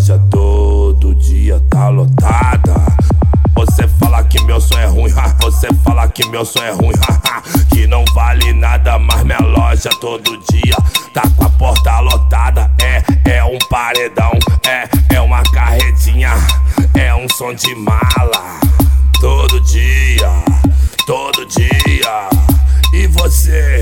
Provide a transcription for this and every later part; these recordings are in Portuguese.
loja todo dia tá lotada. Você fala que meu som é ruim, você fala que meu som é ruim, que não vale nada, mas minha loja todo dia tá com a porta lotada. É um paredão, é uma carretinha, é um som de mala. Todo dia, todo dia. E você?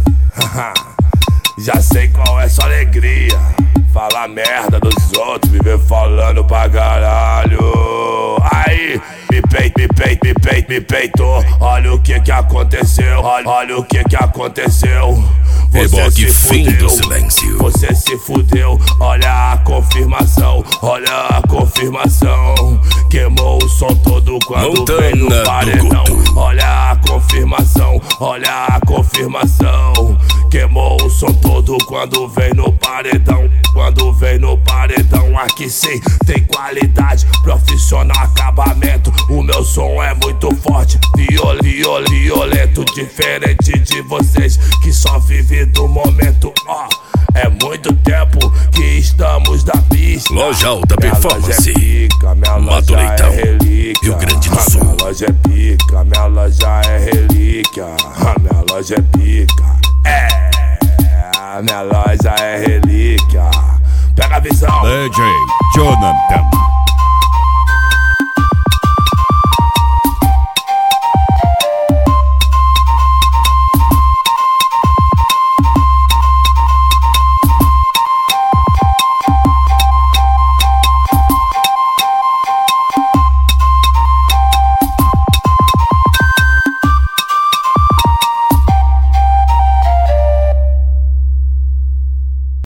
Já sei qual é sua alegria. Falar merda dos outros, viver falando pra caralho. Aí, me peitou. Olha o que aconteceu, olha o que aconteceu. Você se fudeu, você se fudeu. Olha a confirmação, olha a confirmação. Queimou o som todo quando veio no paredão. Olha a confirmação, olha a confirmação. Queimou o som todo quando veio no paredão. Quando vem no paredão, aqui sim tem qualidade, profissional, acabamento. O meu som é muito forte, violento, diferente de vocês que só vivem do momento. É muito tempo que estamos na pista. Loja Alta Performance, é pica, minha Mato loja Leitão, é relíquia. Rio Grande do Sul. Minha loja é pica, minha loja é relíquia. Minha loja é pica, minha loja é relíquia. Pega a visão. DJ Jonathan.